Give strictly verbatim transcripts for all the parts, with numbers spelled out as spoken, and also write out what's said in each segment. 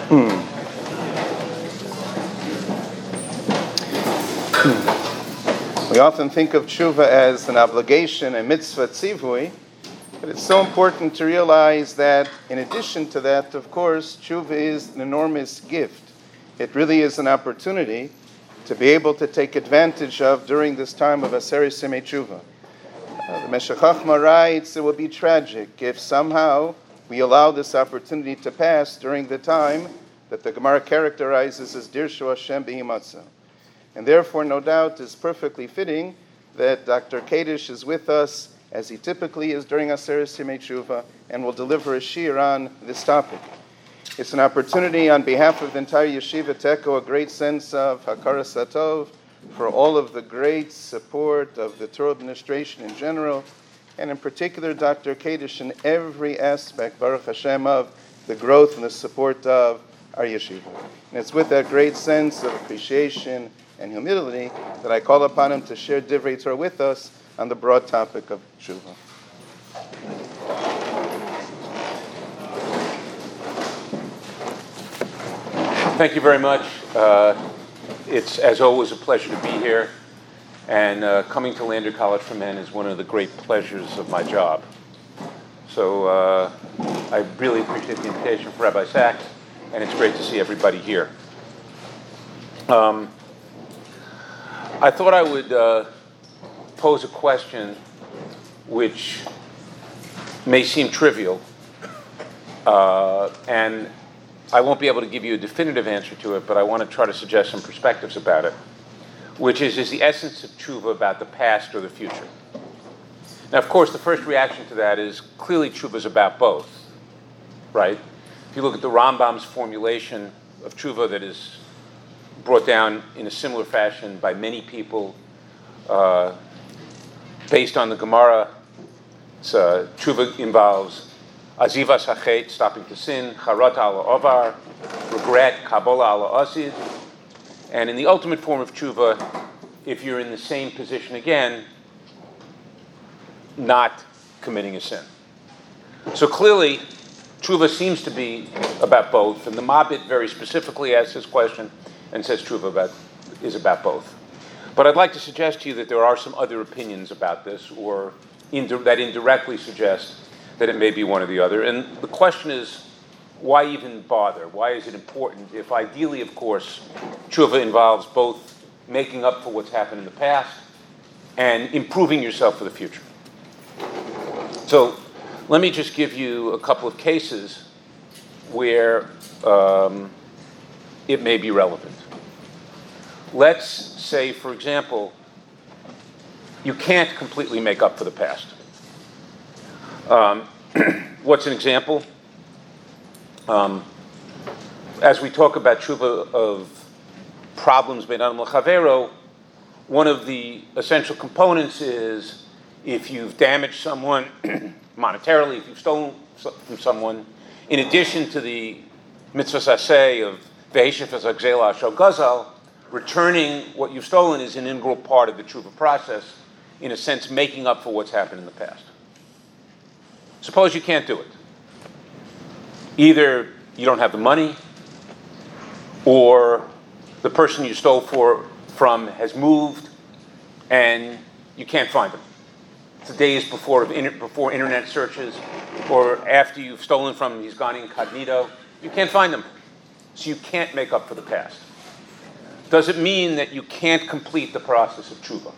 We often think of tshuva as an obligation, a mitzvah tzivui, but it's so important to realize that in addition to that, of course, tshuva is an enormous gift. It really is an opportunity to be able to take advantage of during this time of Aseret Yemei Tshuva. Uh, the Meshech Chochmah writes, it will be tragic if somehow we allow this opportunity to pass during the time that the Gemara characterizes as Dirshu Hashem B'himatzah. And therefore, no doubt, is perfectly fitting that Doctor Kadish is with us, as he typically is during Aseret Yemei Tshuva, and will deliver a shir on this topic. It's an opportunity on behalf of the entire yeshiva to echo a great sense of Hakaras Hatov for all of the great support of the Torah administration in general, and in particular Doctor Kadish in every aspect, Baruch Hashem, of the growth and the support of our yeshiva. And it's with that great sense of appreciation and humility that I call upon him to share Divrei Torah with us on the broad topic of tshuva. Thank you very much. Uh, it's, as always, a pleasure to be here. And uh, coming to Lander College for Men is one of the great pleasures of my job. So uh, I really appreciate the invitation for Rabbi Sachs, and it's great to see everybody here. Um, I thought I would uh, pose a question which may seem trivial, uh, and I won't be able to give you a definitive answer to it, but I want to try to suggest some perspectives about it, which is, is the essence of tshuva about the past or the future? Now, of course, the first reaction to that is clearly tshuva is about both, right? If you look at the Rambam's formulation of tshuva that is brought down in a similar fashion by many people, uh, based on the Gemara, it's, uh, tshuva involves azivas hachet, stopping to sin, charat ala ovar, regret, kabbalah ala asid, and in the ultimate form of tshuva, if you're in the same position again, not committing a sin. So clearly, tshuva seems to be about both, and the Mabit very specifically asks this question and says tshuva about, is about both. But I'd like to suggest to you that there are some other opinions about this, or indi- that indirectly suggest that it may be one or the other. And the question is, why even bother? Why is it important if ideally, of course, tshuva involves both making up for what's happened in the past and improving yourself for the future? So let me just give you a couple of cases where um, it may be relevant. Let's say, for example, you can't completely make up for the past. Um, what's an example? Um, as we talk about tshuva of problems made on l'chavero, one of the essential components is if you've damaged someone monetarily, if you've stolen from someone, in addition to the mitzvah saseh of ve'heshef azagzela shel gazal, returning what you've stolen is an integral part of the tshuva process, in a sense making up for what's happened in the past. Suppose you can't do it. Either you don't have the money, or the person you stole for, from has moved, and you can't find them. The days before, before internet searches, or after you've stolen from him, he's gone incognito. You can't find them, so you can't make up for the past. Does it mean that you can't complete the process of tshuva?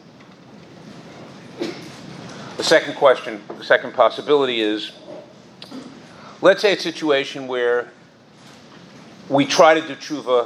The second question, the second possibility is, let's say a situation where we try to do tshuva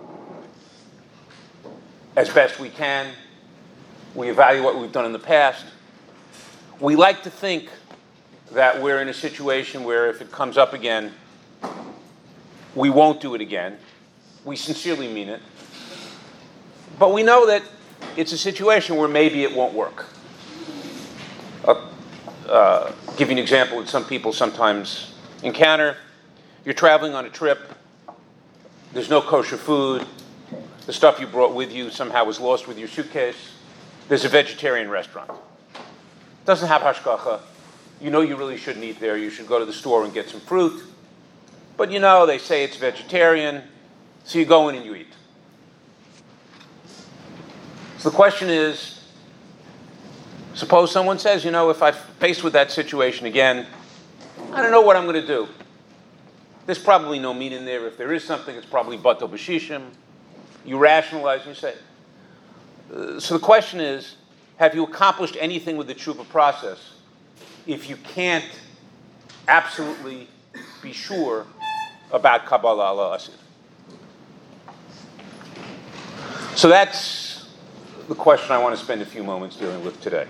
as best we can. We evaluate what we've done in the past. We like to think that we're in a situation where if it comes up again, we won't do it again. We sincerely mean it. But we know that it's a situation where maybe it won't work. I'll uh, give you an example that some people sometimes encounter. You're traveling on a trip. There's no kosher food. The stuff you brought with you somehow was lost with your suitcase. There's a vegetarian restaurant. It doesn't have hashgacha. You know you really shouldn't eat there. You should go to the store and get some fruit. but you know, they say it's vegetarian, so you go in and you eat. So the question is, suppose someone says, you know, if I'm faced with that situation again, I don't know what I'm going to do. There's probably no meat in there. If there is something, it's probably bato b'shishim. You rationalize and you say. Uh, so the question is, have you accomplished anything with the tshuva process if you can't absolutely be sure about Kabbalah ala Asid? So that's the question I want to spend a few moments dealing with today.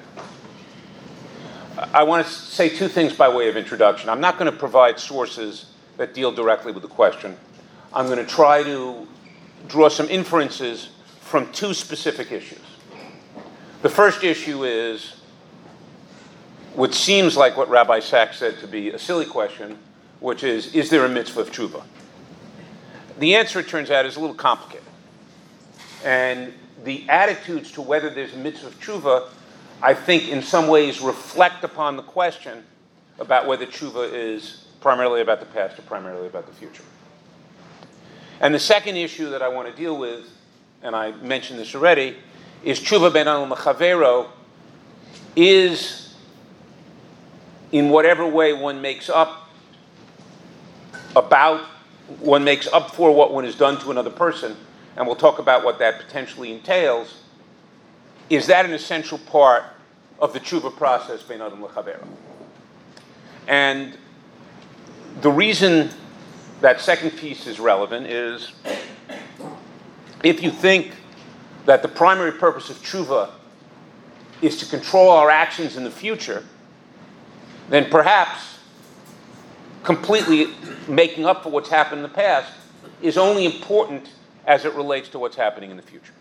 I want to say two things by way of introduction. I'm not going to provide sources that deal directly with the question. I'm going to try to draw some inferences from two specific issues. The first issue is what seems like what Rabbi Sachs said to be a silly question, which is, is there a mitzvah of tshuva? The answer, it turns out, is a little complicated. And the attitudes to whether there's a mitzvah of tshuva, I think, in some ways reflect upon the question about whether tshuva is primarily about the past or primarily about the future. And the second issue that I want to deal with, and I mentioned this already, is tshuva ben adam l'chavero is, in whatever way one makes up about, one makes up for what one has done to another person, and we'll talk about what that potentially entails, is that an essential part of the tshuva process ben adam l'chavero? And the reason that second piece is relevant is if you think that the primary purpose of tshuva is to control our actions in the future, then perhaps completely making up for what's happened in the past is only important as it relates to what's happening in the future.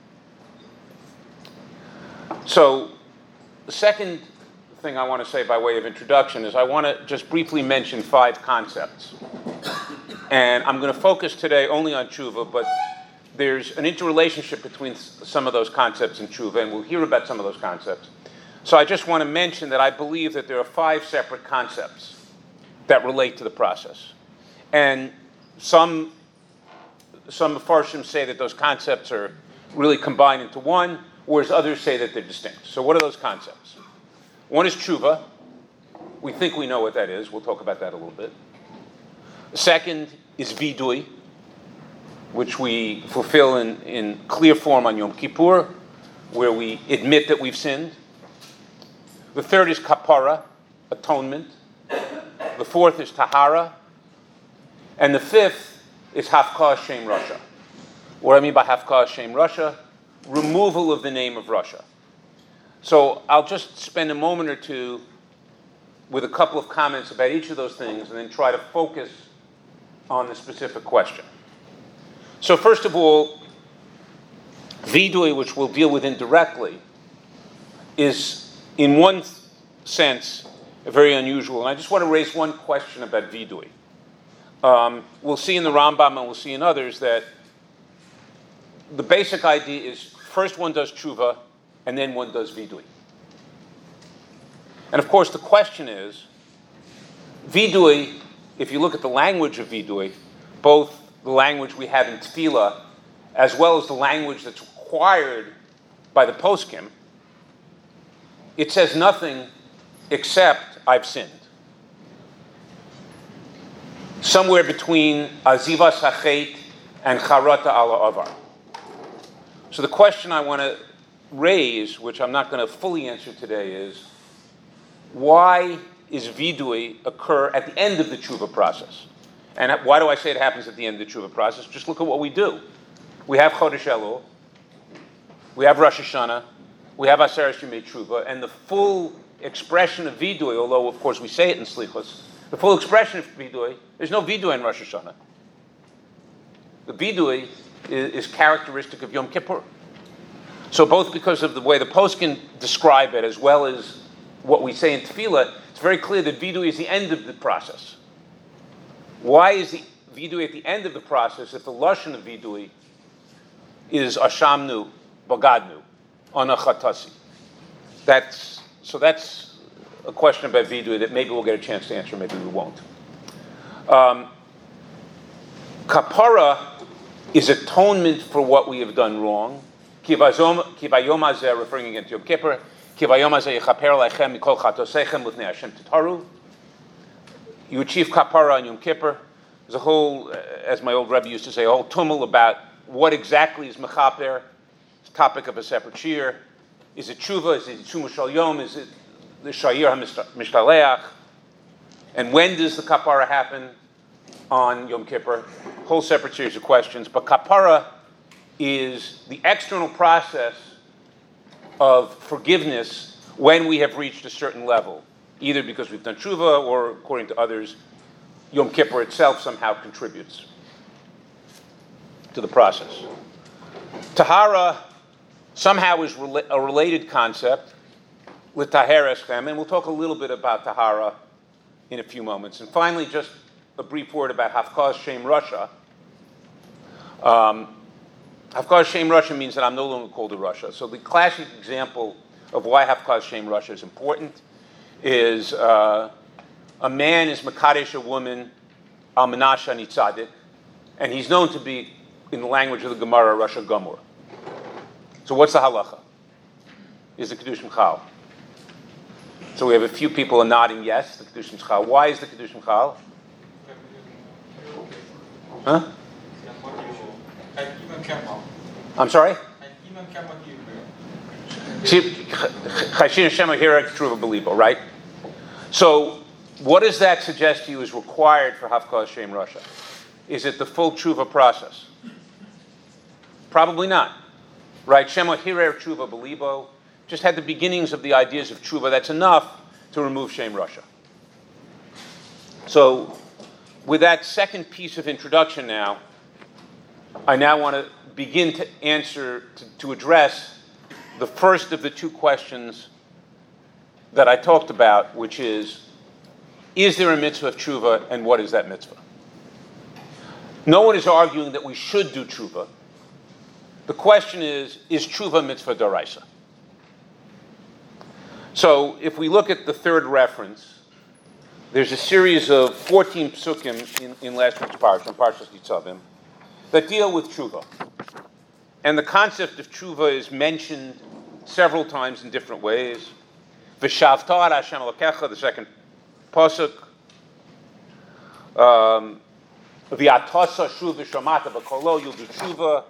So the second thing I want to say by way of introduction is I want to just briefly mention five concepts. And I'm going to focus today only on tshuva, but there's an interrelationship between some of those concepts and tshuva, and we'll hear about some of those concepts. So I just want to mention that I believe that there are five separate concepts that relate to the process. And some, some Mefarshim say that those concepts are really combined into one, whereas others say that they're distinct. So what are those concepts? One is tshuva. We think we know what that is. We'll talk about that a little bit. The second is vidui, which we fulfill in, in clear form on Yom Kippur, where we admit that we've sinned. The third is kapara, atonement. The fourth is tahara. And the fifth is hafkah shem rasha. What I mean by hafkah shem rasha, removal of the name of Russia. So I'll just spend a moment or two with a couple of comments about each of those things and then try to focus on the specific question. So first of all, vidui, which we'll deal with indirectly, is in one sense very unusual. And I just want to raise one question about vidui. Um, we'll see in the Rambam and we'll see in others that the basic idea is first one does tshuva and then one does vidui. And of course the question is, vidui, if you look at the language of vidui, both the language we have in tefillah as well as the language that's required by the poskim, it says nothing except I've sinned. Somewhere between azivas hachet and charata ala avar. So the question I want to raise, which I'm not going to fully answer today, is why is vidui occur at the end of the tshuva process? And why do I say it happens at the end of the tshuva process? Just look at what we do. We have Chodesh Elul, we have Rosh Hashanah, we have Aseret Yemei Tshuva, and the full expression of vidui, although of course we say it in Slichos, the full expression of vidui, there's no vidui in Rosh Hashanah. The vidui is, is characteristic of Yom Kippur. So both because of the way the poskim describe it as well as what we say in tefillah, it's very clear that vidui is the end of the process. Why is the vidui at the end of the process if the lashon of vidui is ashamnu, bagadnu, anachatasi? That's so. That's a question about vidui that maybe we'll get a chance to answer, maybe we won't. Um, Kapara is atonement for what we have done wrong. Kivayom hazeh, referring again to Yom Kippur. Kivayom hazeh yechaper leichem mikol chatosechem lifnei Hashem titaru. You achieve kapara on Yom Kippur. There's a whole, as my old Rebbe used to say, a whole tumult about what exactly is mechaper. It's the topic of a separate shir. Is it tshuva? Is it tshuva shal yom? Is it the shayir ha-mishtaleach? And when does the kapara happen on Yom Kippur? Whole separate series of questions. But kapara is the external process of forgiveness when we have reached a certain level, either because we've done tshuva or, according to others, Yom Kippur itself somehow contributes to the process. Tahara somehow is rela- a related concept with Taher Eschem, and we'll talk a little bit about Tahara in a few moments. And finally, just a brief word about Hafkaz Shem Rasha. Um, Hafkaz Shem Rasha means that I'm no longer called a Rasha. So the classic example of why Hafkaz Shem Rasha is important is uh, a man is Makadesh a woman, Al Menashe Nitzadik, and he's known to be, in the language of the Gemara, Rasha Gamur. So what's the halacha? Is the Kiddush Michal? So we have a few people are nodding yes, the Kiddush Michal. Why is the Kiddush Michal? Huh? I'm sorry? Right? So what does that suggest to you is required for Hafkaz Shem Rasha? Is it the full tshuva process? Probably not. Right? Shema Hirer Tshuva Belibo just had the beginnings of the ideas of tshuva. That's enough to remove Shem Rasha. So with that second piece of introduction now, I now want to begin to answer, to, to address the first of the two questions that I talked about, which is, is there a mitzvah of tshuva, and what is that mitzvah? No one is arguing that we should do tshuva. The question is, is tshuva mitzvah d'oraisa? So if we look at the third reference, there's a series of fourteen psukim in, in last week's parsha, in Parshas Nitzavim, that deal with tshuva. And the concept of tshuva is mentioned several times in different ways. V'shavta ad Hashem Elokecha, the second pasuk. Um, V'atasa shuv v'shamata b'kolo, you'll do tshuva.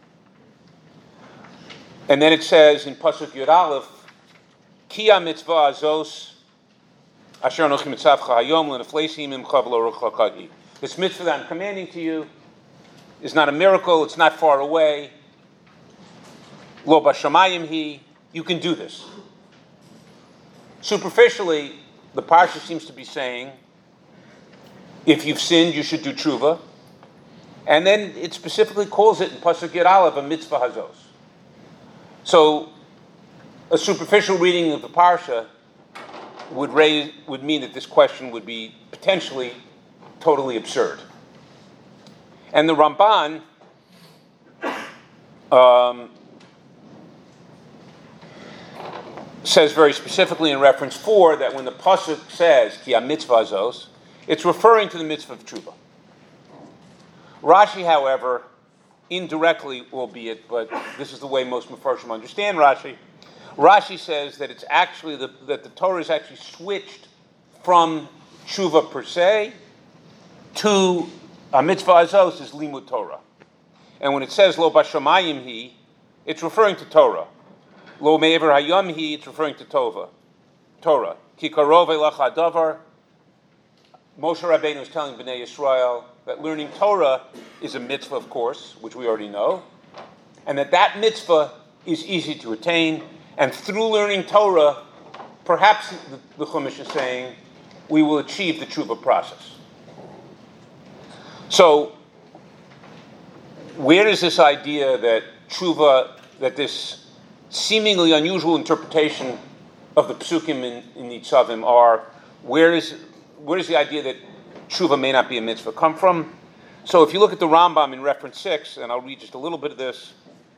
And then it says in pasuk Yud Aleph, Ki ha-mitzvah azos asher anochi mitzavcha hayom leneflesi mimcha v'lo rechakagi. This mitzvah that I'm commanding to you is not a miracle, it's not far away. Lo b'shamayim hi, you can do this. Superficially, the parsha seems to be saying, if you've sinned, you should do tshuva. And then it specifically calls it in pasuk Yud Aleph a mitzvah hazos. So, a superficial reading of the parsha would raise would mean that this question would be potentially totally absurd. And the Ramban um, says very specifically in reference four that when the pasuk says ki ha-mitzvah zos, it's referring to the mitzvah of tshuva. Rashi, however, indirectly, albeit, but this is the way most Mefarshim understand Rashi. Rashi says that it's actually the, that the Torah is actually switched from tshuva per se to a mitzvah azos is limud Torah. And when it says lo bashamayim hi, it's referring to Torah. Lo me'ever hayom hi, it's referring to Tova, Torah. Ki karov elach hadavar. Moshe Rabbeinu is telling Bnei Yisrael that learning Torah is a mitzvah, of course, which we already know, and that that mitzvah is easy to attain. And through learning Torah, perhaps the, the Chumash is saying, we will achieve the tshuva process. So, where does this idea that tshuva, that this seemingly unusual interpretation of the psukim in, in Nitzavim are, where is where does the idea that tshuva may not be a mitzvah come from? So if you look at the Rambam in reference six, and I'll read just a little bit of this.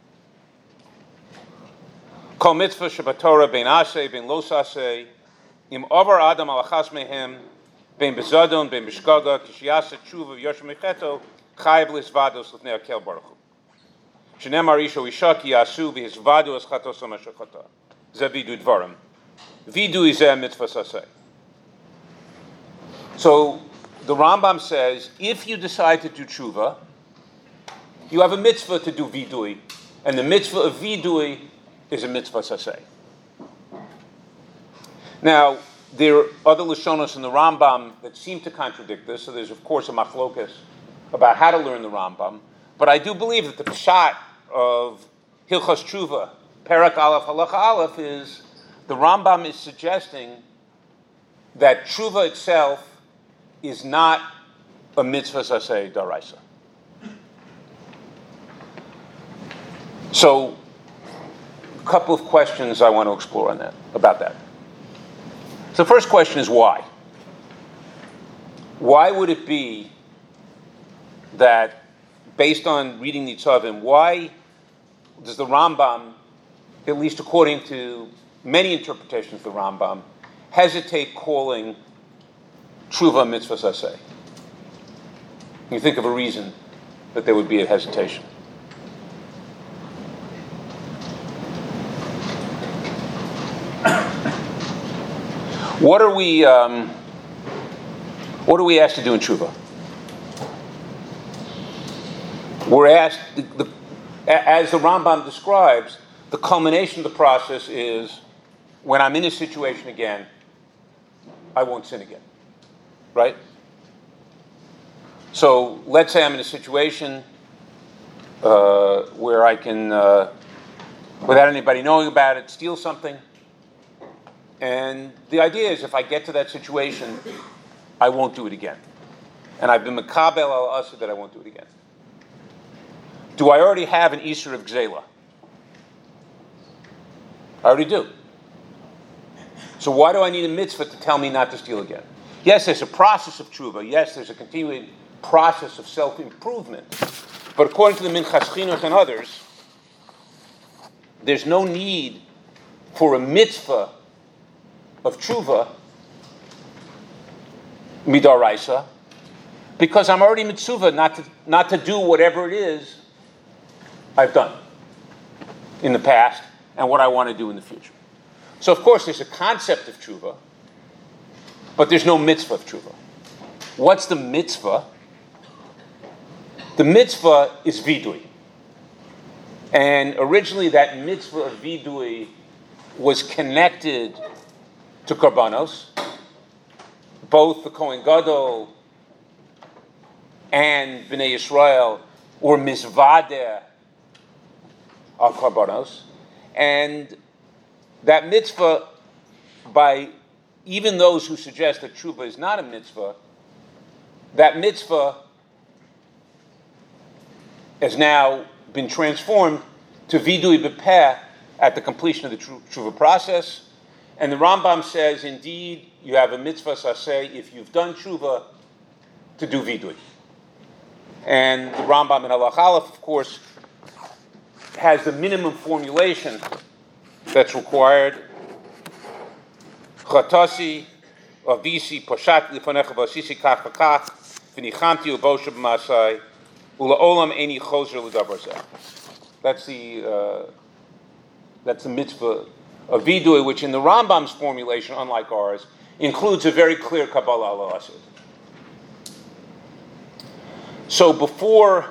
Kol mitzvah shebatorah bein aseh, bein los aseh, im over adam alachas mehem, bein bezadon, bein bishkaga, kishiyasa tshuva v'yoshem mecheto, chayav lisvados l'fnei hakel baruch hu. Shenemar isho isha ki yasu v'hizvadu es chatos ha'mashachata. Ze vidu dvarim. Vidu izeh mitzvah saseh. So the Rambam says, if you decide to do tshuva, you have a mitzvah to do vidui, and the mitzvah of vidui is a mitzvah saseh. Now, there are other lashonos in the Rambam that seem to contradict this, so there's of course a machlokas about how to learn the Rambam, but I do believe that the pshat of Hilchos Tshuva, Perak Aleph, Halacha Aleph, is the Rambam is suggesting that tshuva itself is not a mitzvah saseh daraisa. So, a couple of questions I want to explore on that, about that. So the first question is why? Why would it be that, based on reading Nitzavim, why does the Rambam, at least according to many interpretations of the Rambam, hesitate calling tshuva mitzvah saseh? Can you think of a reason that there would be a hesitation? What are we? Um, what are we asked to do in tshuva? We're asked, the, the, as the Rambam describes, the culmination of the process is when I'm in a situation again, I won't sin again, right? So let's say I'm in a situation uh, where I can, uh, without anybody knowing about it, steal something. And the idea is if I get to that situation, I won't do it again. And I've been makabel al asr that I won't do it again. Do I already have an Isur of Gzela? I already do. So why do I need a mitzvah to tell me not to steal again? Yes, there's a process of tshuva. Yes, there's a continuing process of self-improvement. But according to the Minchas Chinuch and others, there's no need for a mitzvah of tshuva, midaraisa, because I'm already mitzvah not to, not to do whatever it is I've done in the past and what I want to do in the future. So, of course, there's a concept of tshuva, but there's no mitzvah of tshuva. What's the mitzvah? The mitzvah is vidui. And originally that mitzvah of vidui was connected to karbanos. Both the Kohen Gadol and Bnei Yisrael were mizvadeh al karbanos. And that mitzvah, by even those who suggest that tshuva is not a mitzvah, that mitzvah has now been transformed to vidui b'peh at the completion of the tshuva process. And the Rambam says, indeed, you have a mitzvah saseh if you've done tshuva to do vidui. And the Rambam in Halach Aleph, of course, has the minimum formulation that's required. Chatasi, avisi, poshat lifanecha vasisi kach v'kach, v'nichamti u'bosha b'masai, ula'olam eni choser l'davar zeh. That's the uh, that's the mitzvah of vidui, which in the Rambam's formulation, unlike ours, includes a very clear Kabbalah al asid. So before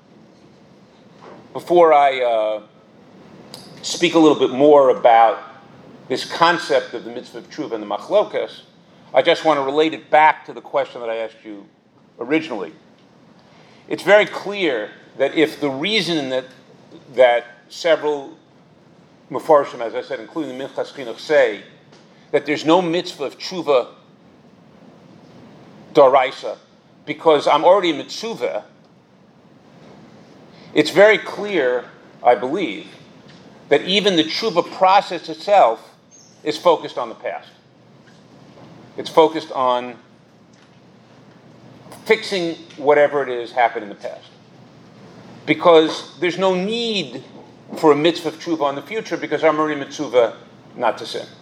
before I uh, speak a little bit more about this concept of the mitzvah of tshuva and the machlokas, I just want to relate it back to the question that I asked you originally. It's very clear that if the reason that that several Mefarshim, as I said, including the Minchas Chinuch, say that there's no mitzvah of tshuva daraisa because I'm already a mitzvah, it's very clear, I believe, that even the tshuva process itself is focused on the past. It's focused on fixing whatever it is happened in the past. Because there's no need for a mitzvah of tshuva in the future because I'm already mitzvah not to sin.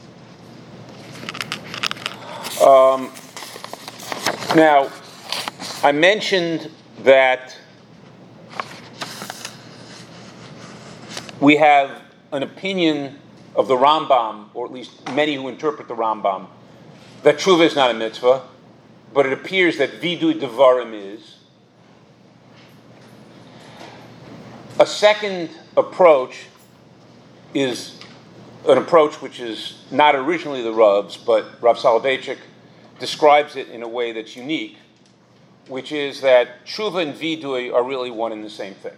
Um, now, I mentioned that we have an opinion of the Rambam, or at least many who interpret the Rambam, that tshuva is not a mitzvah, but it appears that vidui devarim is. A second approach is an approach which is not originally the Rav's, but Rav Soloveitchik describes it in a way that's unique, which is that tshuva and vidui are really one and the same thing.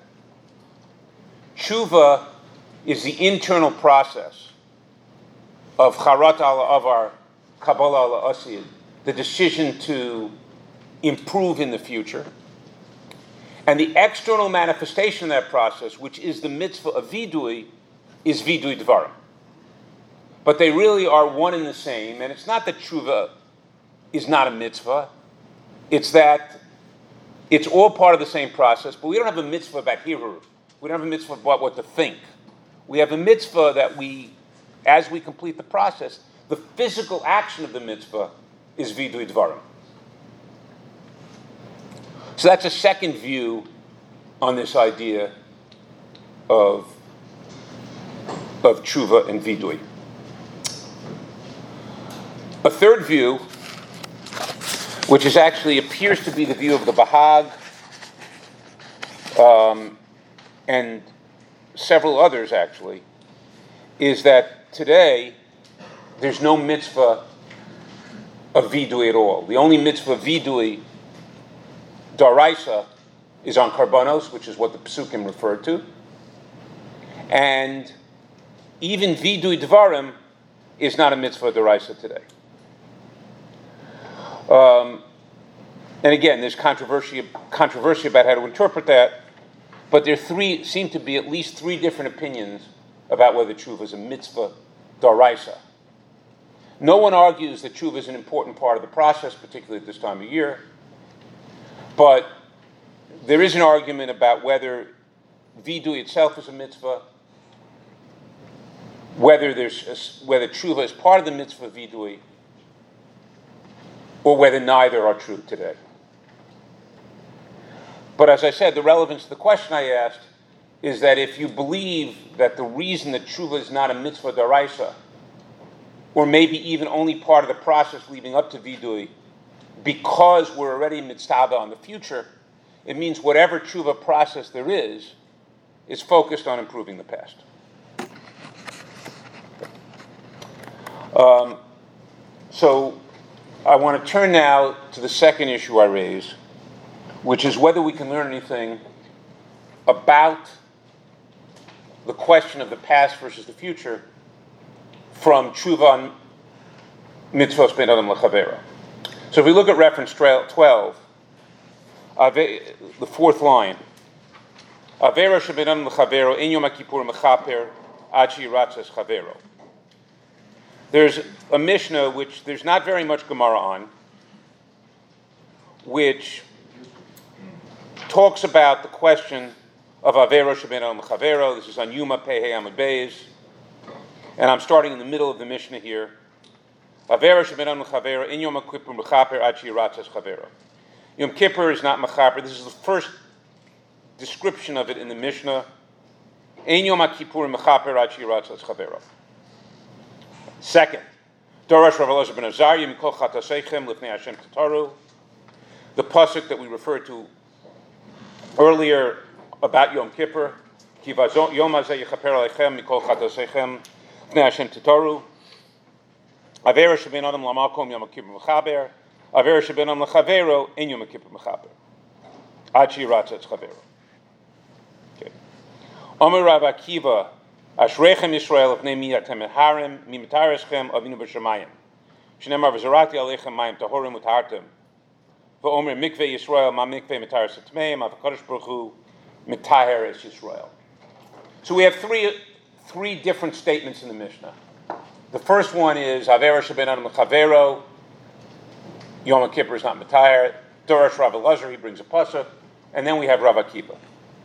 Tshuva is the internal process of charat ala avar, kabbalah ala asid, the decision to improve in the future. And the external manifestation of that process, which is the mitzvah of vidui, is vidui dvarim. But they really are one and the same, and it's not that tshuva is not a mitzvah, it's that it's all part of the same process, but we don't have a mitzvah about hirur. We don't have a mitzvah about what to think. We have a mitzvah that we, as we complete the process, the physical action of the mitzvah is vidui dvarim. So that's a second view on this idea of, of tshuva and vidui. A third view, which is actually appears to be the view of the Bahag um, and several others actually, is that today there's no mitzvah of vidui at all. The only mitzvah of vidui daraisa is on karbanos, which is what the psukim referred to, and even vidui dvarim is not a mitzvah daraisa today. Um, and again, there's controversy controversy about how to interpret that, but there three seem to be at least three different opinions about whether tshuva is a mitzvah daraisa. No one argues that tshuva is an important part of the process, particularly at this time of year. But there is an argument about whether vidui itself is a mitzvah, whether there's a, whether tshuva is part of the mitzvah of vidui, or whether neither are true today. But as I said, the relevance of the question I asked is that if you believe that the reason that tshuva is not a mitzvah daraisa, or maybe even only part of the process leading up to vidui, because we're already mitzvah on the future, it means whatever tshuva process there is, is focused on improving the past. Um, so I want to turn now to the second issue I raise, which is whether we can learn anything about the question of the past versus the future from tshuva and mitzvos ben adam l'chavero. So if we look at reference twelve, the fourth line, Avera sheben adam l'chavero in Yom Kippur mechaper ad shiratzes chavero. There's a Mishnah which there's not very much Gemara on, which talks about the question of Avera sheben adam l'chavero. This is on Yuma Pei Amud Beis, and I'm starting in the middle of the Mishnah here. Avera sheben adam l'chavero in Yom Kippur mechaper ad shiratzes chavero. Yom Kippur is not mechaper. This is the first description of it in the Mishnah. Ein Yom Kippur mechaper ad shiratzes chavero. Second, Darash Rav Elazar ben Azariah mikol chataseichem lifnei Hashem tataru. The pasuk that we referred to earlier about Yom Kippur, Ki Yom hazeh yechaper aleichem mikol chataseichem lifnei Hashem tataru. Avera sheben adam lamakom Yom Kippur mechaber. Avera sheben adam lechavero in Yom Kippur mechaber. Ad shiratzes chavero. Okay. Omer Rav Akiva. Ashreichem Yisrael of Nemi Yatem Harem Mimatareschem Avinu B'Shamayim. Shneimar v'Zarati Aleichem Mayim Tahorim Utartem. V'Omer Mikveh Yisrael Ma Mikveh Mitares Atmeim Avakadosh Baruch Hu Mitaher Es Yisrael. So we have three three different statements in the Mishnah. The first one is Avera Sheben Adam L'Chavero. Yom Kippur is not Mitaher. Darash Rav Elazar, he brings a pasuk, and then we have Rav Akiva.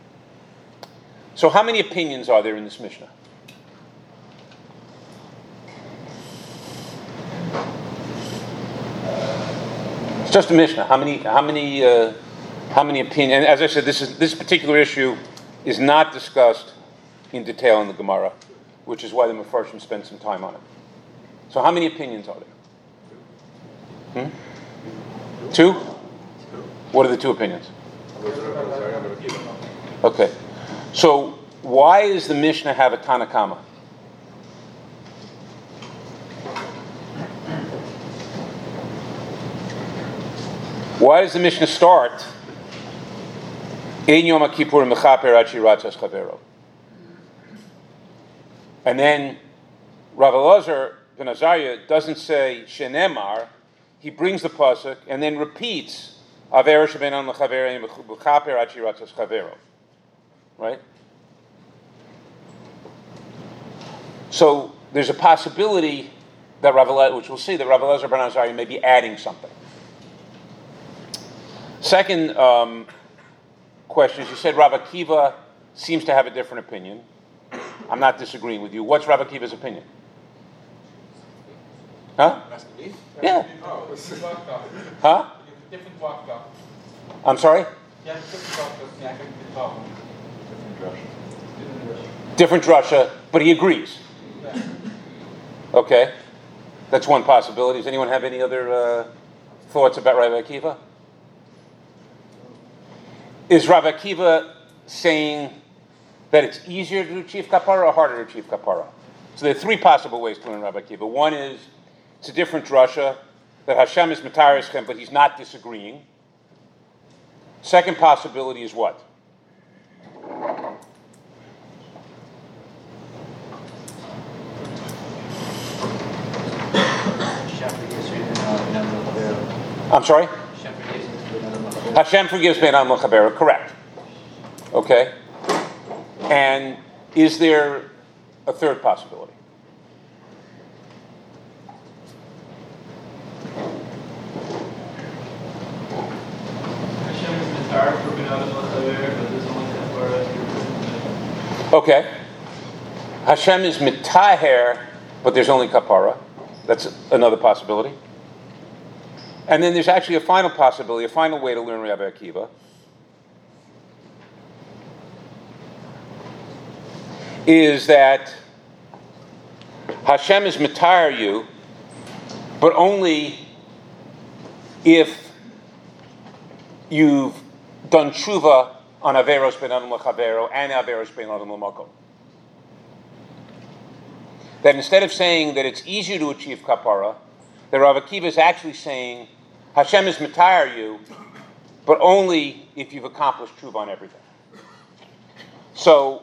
So how many opinions are there in this Mishnah? It's just a Mishnah. How many? How many? Uh, How many opinions? And as I said, this is this particular issue is not discussed in detail in the Gemara, which is why the Mefarshim spent some time on it. So how many opinions are there? Hmm? Two? What are the two opinions? Okay. So why does the Mishnah have a Tanakama? Why does the Mishnah start Ein Yom Kippur Mechaper Ad Shiratzas Chavero? And then Rav Elazar ben Azariah doesn't say Shenemar, he brings the pasuk and then repeats Aver Shebenan Lechavero Mechaper Ad Shiratzas Chavero. Right? So there's a possibility that Rav Elazar, which we'll see, that Rav Elazar ben Azariah may be adding something. Second um, question is, you said Rav Akiva seems to have a different opinion. I'm not disagreeing with you. What's Rav Akiva's opinion? Huh? Yeah. Huh? I'm sorry? Different drasha, but he agrees. Okay. That's one possibility. Does anyone have any other uh, thoughts about Rav Akiva? Is Rav Akiva saying that it's easier to achieve kapara or harder to achieve kapara? So there are three possible ways to learn Rav Akiva. One is it's a different drasha, that Hashem is Mataris Chem, but he's not disagreeing. Second possibility is what? I'm sorry? Hashem forgives Ben Adam L'Chavero, correct. Okay. And is there a third possibility? Hashem is Matar for Ben Adam L'Chavero, but there's only kapara. Okay. Hashem is Mitaher, but there's only kapara. That's another possibility. And then there's actually a final possibility, a final way to learn Rabbi Akiva. Is that Hashem is Matar you, but only if you've done tshuva on Averos ben Adam L'Chavero and Averos ben Adam L'Makom. That instead of saying that it's easier to achieve kapara, that Rav Akiva is actually saying Hashem is Matar you, but only if you've accomplished tshuva on everything. So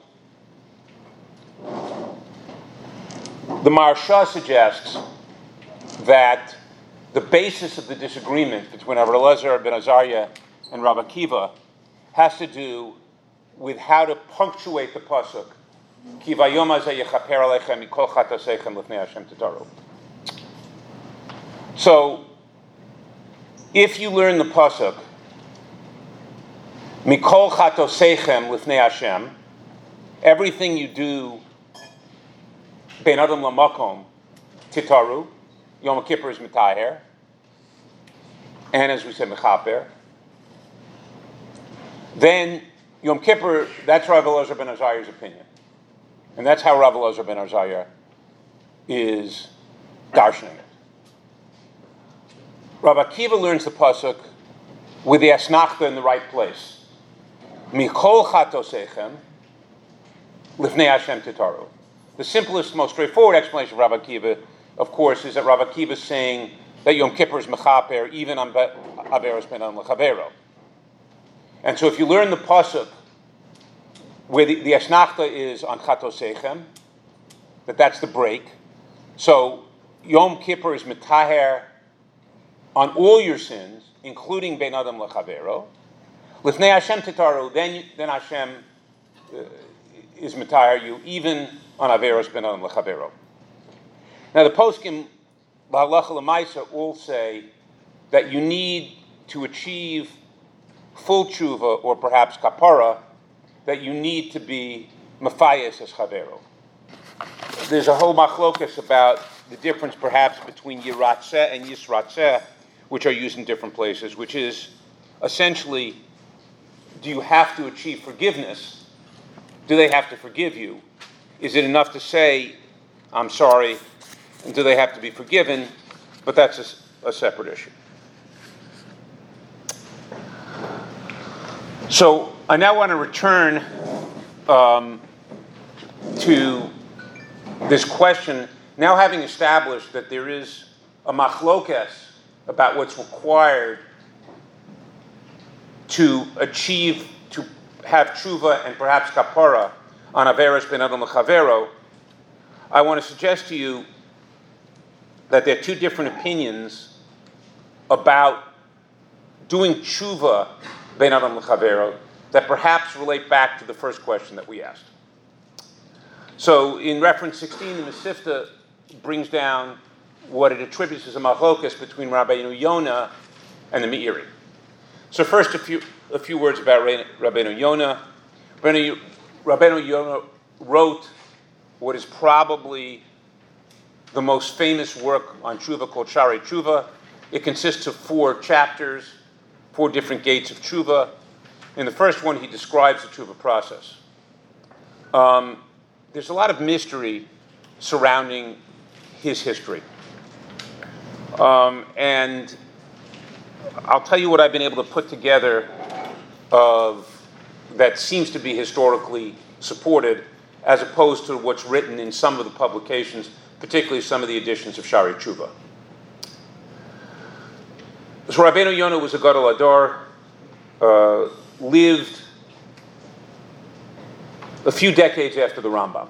the Maharsha suggests that the basis of the disagreement between Rav Elazar ben Azariah and Rav Akiva has to do with how to punctuate the pasuk. Ki vayom hazeh yechaper alechem mikol chataseichem lifnei Hashem titaru. So, if you learn the pasuk, mikol chatoseichem lifnei Hashem, everything you do ben adam lamakom titaru, Yom Kippur is mitaher, and as we said mechaper. Then Yom Kippur, that's Rav Elazar ben Azariah's opinion, and that's how Rav Elazar ben Azariah is darshaning it. Rav Akiva learns the pasuk with the asnachta in the right place. Mikol chatoseichem lifnei Hashem titaru. The simplest, most straightforward explanation of Rav Akiva, of course, is that Rav Akiva is saying that Yom Kippur is mechaper even on Averos ben Adam L'Chavero. And so if you learn the pasuk where the, the asnachta is on chatoseichem, that that's the break. So Yom Kippur is mitaher on all your sins, including ben Adam L'Chavero. Lifnei Hashem titaru, then then Hashem uh, is mitaher you even on Averos ben Adam L'Chavero. Now the poskim B'halacha L'Maisa all say that you need to achieve full tshuva or perhaps kapara, that you need to be mafayes as chavero. There's a whole machlokas about the difference perhaps between yiratzeh and yisratzeh, which are used in different places, which is essentially do you have to achieve forgiveness? Do they have to forgive you? Is it enough to say, I'm sorry, and do they have to be forgiven? But that's a, a separate issue. So I now want to return um, to this question, now having established that there is a machlokes about what's required to achieve, to have tshuva and perhaps kapara on averos ben adam lechavero. I want to suggest to you that there are two different opinions about doing tshuva ben adam lechavero that perhaps relate back to the first question that we asked. So in reference sixteen, the Mesivta brings down what it attributes as a machlokes between Rabbeinu Yonah and the Meiri. So first, a few a few words about Rabbeinu Yonah. Rabbeinu, Rabbeinu Yonah wrote what is probably the most famous work on tshuva called Sharei Tshuva. It consists of four chapters, four different gates of tshuva. In the first one, he describes the tshuva process. Um, there's a lot of mystery surrounding his history. Um, and I'll tell you what I've been able to put together of that seems to be historically supported, as opposed to what's written in some of the publications, particularly some of the editions of Sharei Tshuva. So Rabbeinu Yonah was a Gadol Hador, uh, lived a few decades after the Rambam,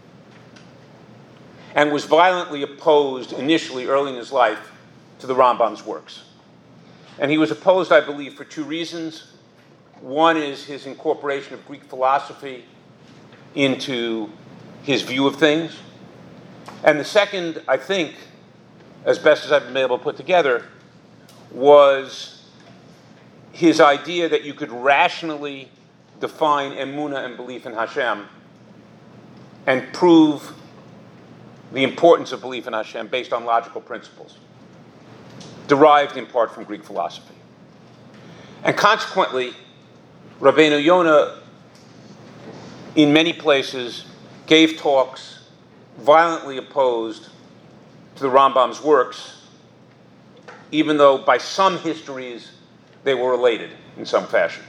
and was violently opposed initially, early in his life, to the Rambam's works. And he was opposed, I believe, for two reasons. One is his incorporation of Greek philosophy into his view of things. And the second, I think, as best as I've been able to put together, was his idea that you could rationally define emunah and belief in Hashem and prove the importance of belief in Hashem based on logical principles, derived in part from Greek philosophy. And consequently, Rabbeinu Yonah, in many places, gave talks violently opposed to the Rambam's works, even though by some histories they were related in some fashion.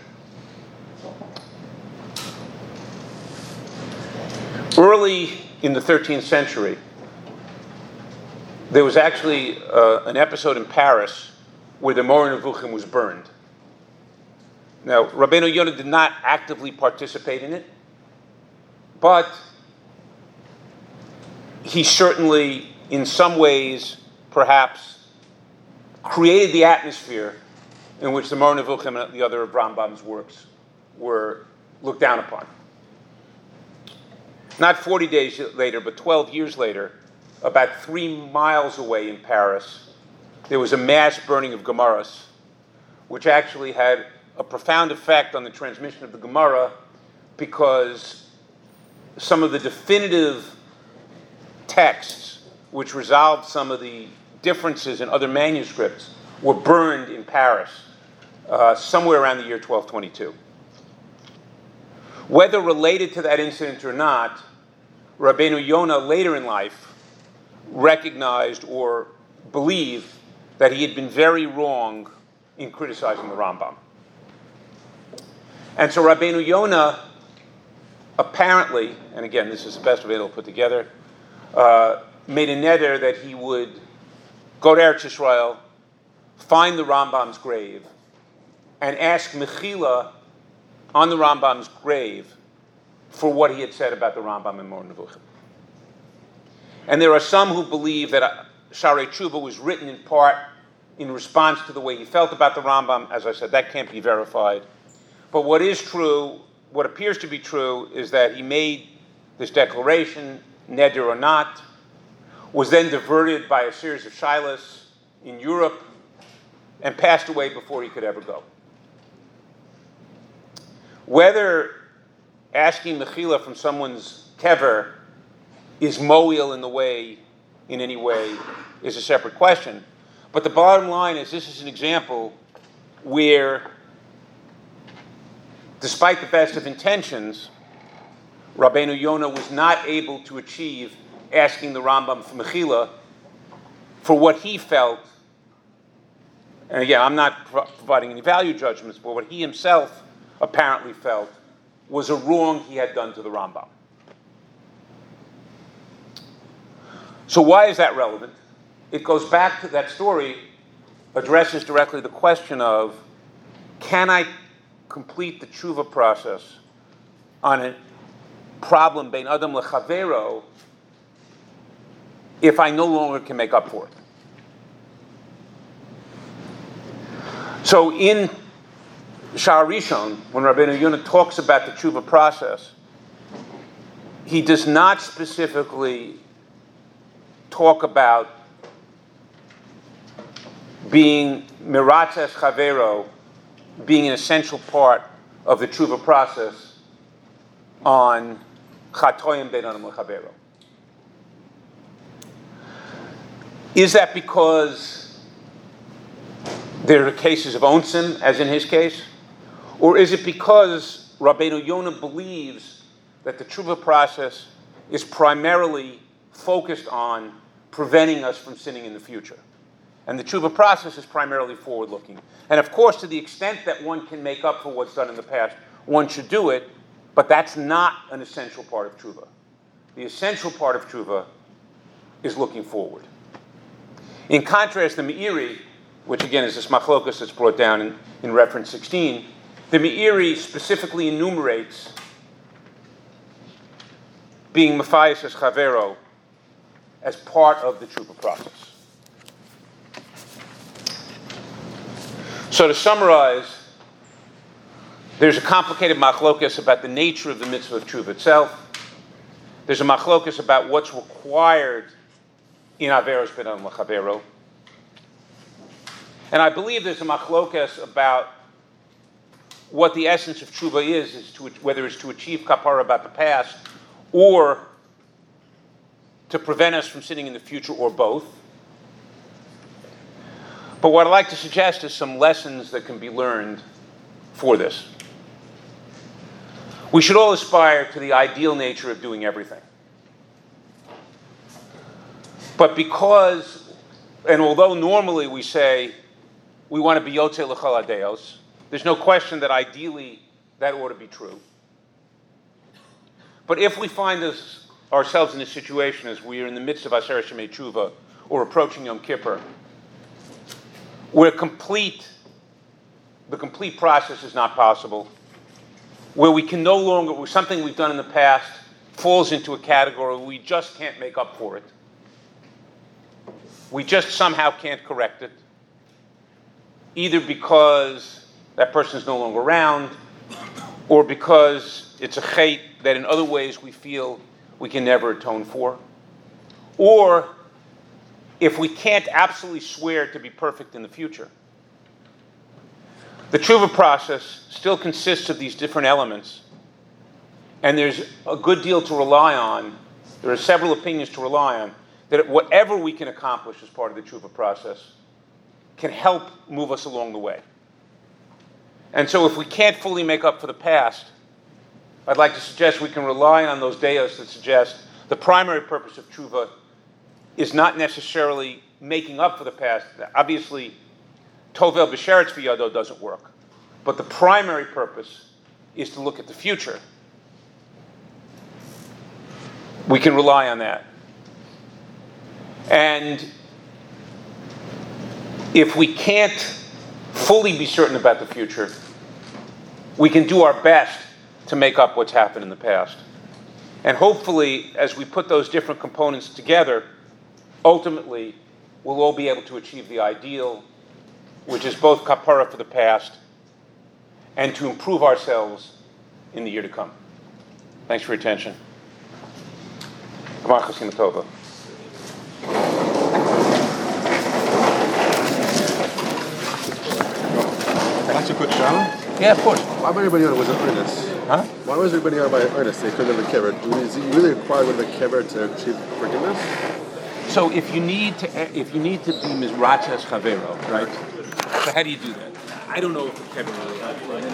Early in the thirteenth century, there was actually uh, an episode in Paris where the Moreh Nevuchim was burned. Now, Rabbeinu Yonah did not actively participate in it, but he certainly, in some ways, perhaps, created the atmosphere in which the Moreh Nevuchim and the other of Rambam's works were looked down upon. Not forty days later, but twelve years later, about three miles away in Paris, there was a mass burning of Gemaras, which actually had a profound effect on the transmission of the Gemara, because some of the definitive texts which resolved some of the differences in other manuscripts were burned in Paris uh, somewhere around the year twelve twenty-two. Whether related to that incident or not, Rabbeinu Yonah later in life recognized or believed that he had been very wrong in criticizing the Rambam. And so Rabbeinu Yonah apparently, and again, this is the best way to put together, uh, made a neder that he would go to Eretz Yisrael, find the Rambam's grave, and ask Mechila on the Rambam's grave for what he had said about the Rambam and Moreh Nevuchim. And there are some who believe that Sharei Tshuva was written in part in response to the way he felt about the Rambam. As I said, that can't be verified. But what is true, what appears to be true, is that he made this declaration, neder or not, was then diverted by a series of shilas in Europe, and passed away before he could ever go. Whether asking mechila from someone's kever is moil in the way, in any way, is a separate question. But the bottom line is this is an example where despite the best of intentions, Rabbeinu Yonah was not able to achieve asking the Rambam for Mechila for what he felt. And again, I'm not pro- providing any value judgments, but what he himself apparently felt was a wrong he had done to the Rambam. So why is that relevant? It goes back to that story, addresses directly the question of, can I complete the tshuva process on a problem bein adam lechavero if I no longer can make up for it? So in Sha'ar Rishon, when Rabbeinu Yonah talks about the tshuva process, he does not specifically talk about being miratzes chavero, being an essential part of the tshuva process on chatoyim bein adam lechavero. Is that because there are cases of onsim, as in his case? Or is it because Rabbeinu Yonah believes that the tshuva process is primarily focused on preventing us from sinning in the future? And the tshuva process is primarily forward-looking. And of course, to the extent that one can make up for what's done in the past, one should do it, but that's not an essential part of tshuva. The essential part of tshuva is looking forward. In contrast, the Meiri, which again is this machlokas that's brought down in, in reference sixteen, the Meiri specifically enumerates being Matthias as Chavero as part of the tshuva process. So to summarize, there's a complicated machlokas about the nature of the mitzvah of tshuva itself. There's a machlokas about what's required in Averos ben Adam L'Chavero. And I believe there's a machlokas about what the essence of tshuva is, is to, whether it's to achieve kapara about the past or to prevent us from sinning in the future, or both. But what I'd like to suggest is some lessons that can be learned for this. We should all aspire to the ideal nature of doing everything. But because, and although normally we say we want to be yotzei l'chol hadeos, there's no question that ideally that ought to be true. But if we find us, ourselves in a situation as we are in the midst of Aseret Shemei Tshuva or approaching Yom Kippur, where complete, the complete process is not possible, where we can no longer, where something we've done in the past falls into a category where we just can't make up for it, we just somehow can't correct it, either because that person is no longer around, or because it's a chait that in other ways we feel we can never atone for, or if we can't absolutely swear to be perfect in the future. The tshuva process still consists of these different elements, and there's a good deal to rely on. There are several opinions to rely on, that whatever we can accomplish as part of the tshuva process can help move us along the way. And so if we can't fully make up for the past, I'd like to suggest we can rely on those deos that suggest the primary purpose of tshuva is not necessarily making up for the past. Obviously, tovel b'sheretz v'yado doesn't work. But the primary purpose is to look at the future. We can rely on that. And if we can't fully be certain about the future, we can do our best to make up what's happened in the past. And hopefully, as we put those different components together, ultimately, we'll all be able to achieve the ideal, which is both kapara for the past and to improve ourselves in the year to come. Thanks for your attention. Gmar Chasima Tova. Ask you a quick shower? Yeah, of course. Why was everybody on it? Was it earnest? Huh? Why was everybody on by earnest? They couldn't have a kever. Is it really required with a kever to achieve forgiveness? So if you need to, if you need to be mizratzes chavero, right? So how do you do that? I don't know if a kever really helps.